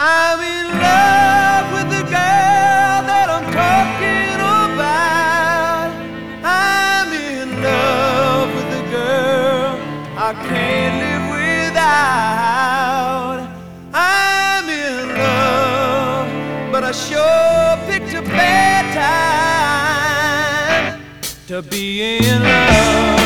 I'm in love with the girl that I'm talking about. I'm in love with the girl I can't live without. I'm in love, but I sure picked a bad time to be in love.